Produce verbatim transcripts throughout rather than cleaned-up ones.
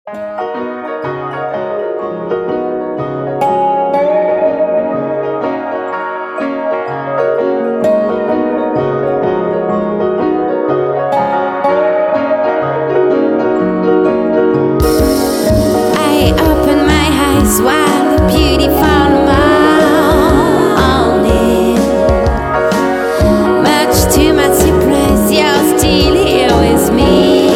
I open my eyes while the beautiful morning. Much to my surprise, you're still here with me.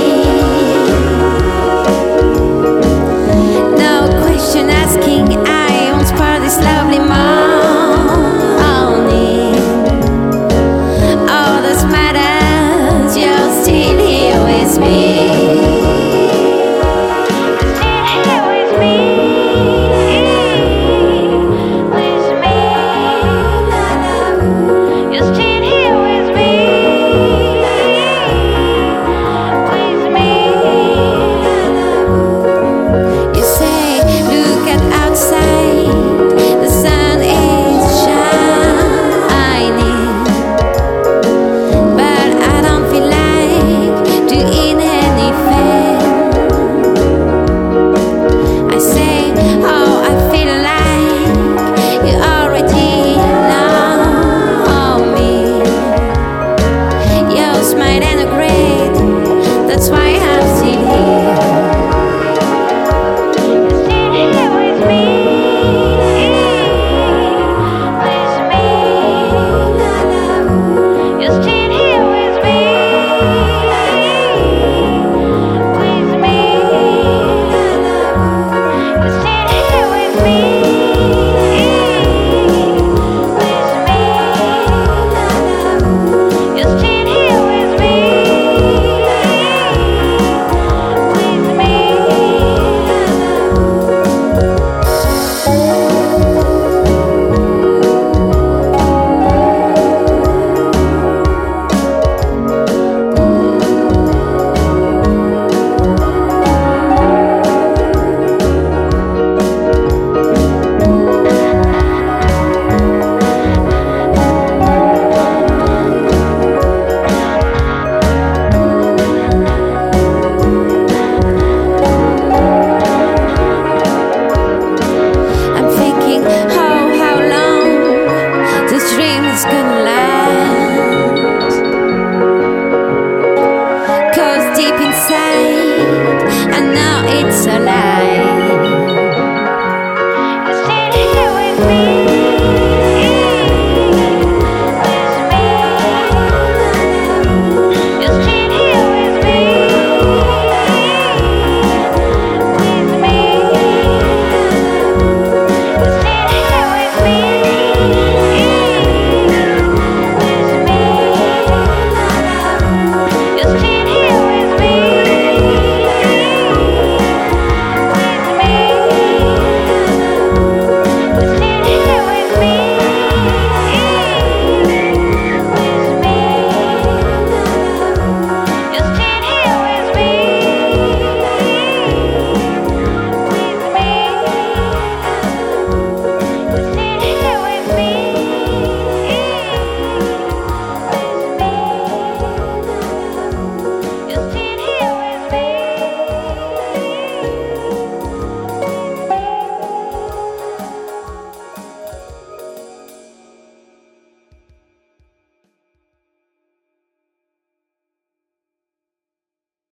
No question asking, I won't spoil this lovely morning. All that matters, you're still here with me. That's why I'm still here. You're still here with me, with me. You're still here with me, with me. You're still here with me, with me. You're still here with me. It's gonna last, 'cause deep inside I know it's a lie.